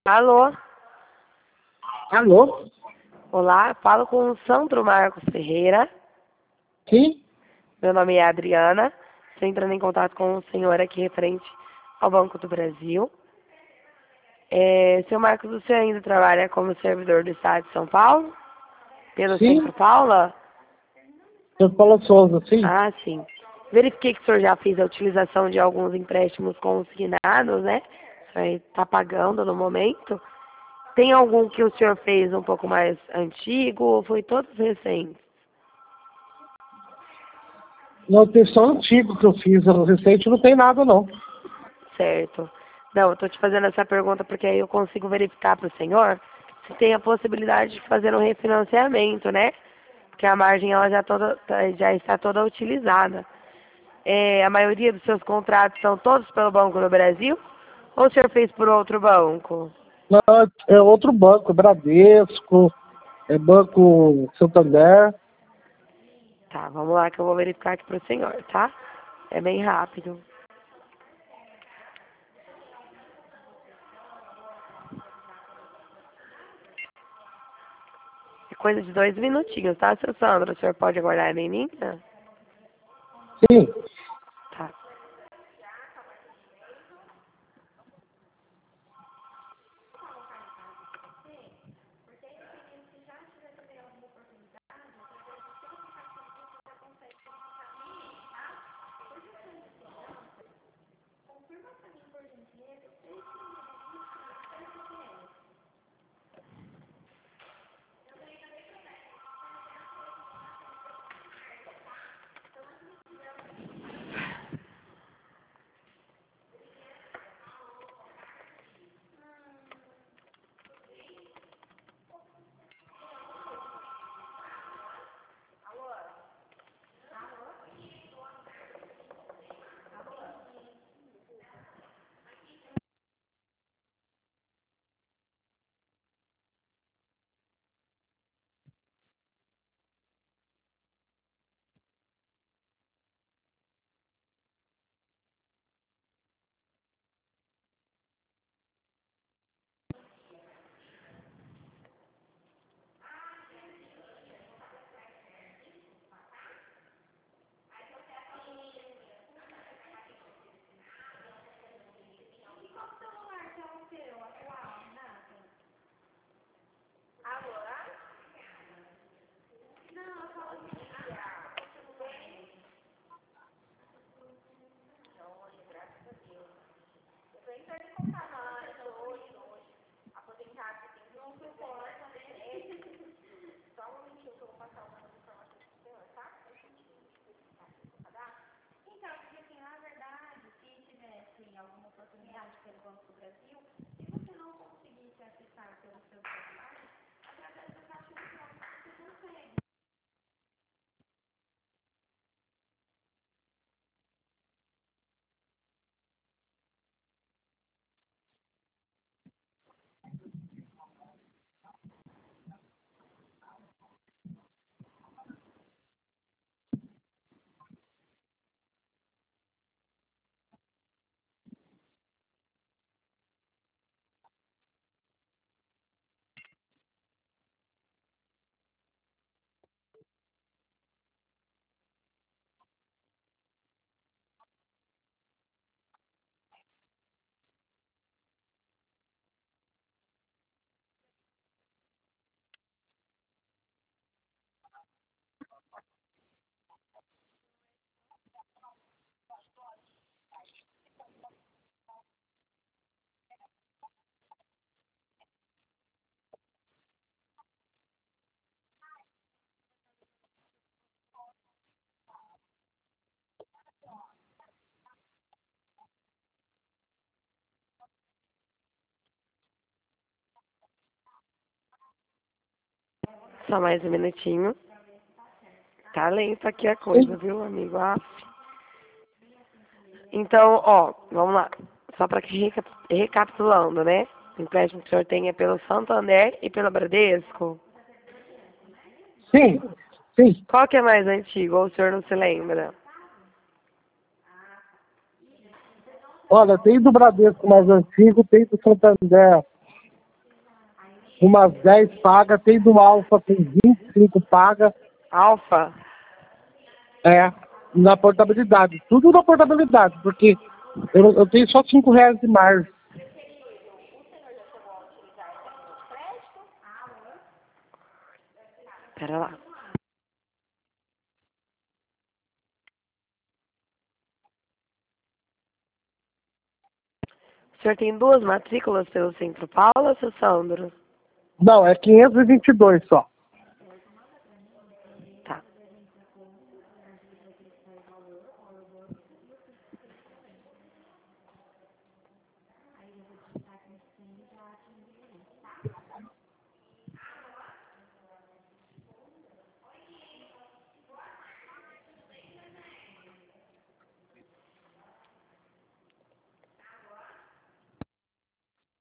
Alô? Alô? Olá, falo com o Sandro Marcos Ferreira. Sim? Meu nome é Adriana. Estou entrando em contato com o senhor aqui referente ao Banco do Brasil. Seu Marcos, o senhor ainda trabalha como servidor do Estado de São Paulo? Pelo Sim? Centro Paula? Eu Paulo Souza, sim? Ah, sim. Verifiquei que o senhor já fez a utilização de alguns empréstimos consignados, né? O senhor está pagando no momento. Tem algum que o senhor fez um pouco mais antigo ou foi todos recentes? Não, tem só antigo que eu fiz, recente não tem nada não. Certo. Não, eu estou te fazendo essa pergunta porque aí eu consigo verificar para o senhor se tem a possibilidade de fazer um refinanciamento, né? Porque a margem ela já está toda utilizada. A maioria dos seus contratos são todos pelo Banco do Brasil ou o senhor fez por outro banco? Não, é outro banco, Bradesco, é Banco Santander. Tá, vamos lá que eu vou verificar aqui para o senhor, tá? É bem rápido. É coisa de 2 minutinhos, tá, seu Sandro? O senhor pode aguardar em linha? Sim. Tá. Só mais um minutinho. Tá lento aqui a coisa, Sim. viu, amigo? Então, ó, vamos lá. Só para que recapitulando, né? O empréstimo que o senhor tem é pelo Santander e pelo Bradesco. Sim. Sim. Qual que é mais antigo, ou o senhor não se lembra? Olha, tem do Bradesco mais antigo, tem do Santander umas 10 paga, tem do Alfa com 25 paga, Alfa? na portabilidade. Tudo na portabilidade, porque eu tenho só R$ 5 de margem. Pera lá. O senhor tem 2 matrículas pelo Centro Paula, seu Sandro? Não, é 522 só.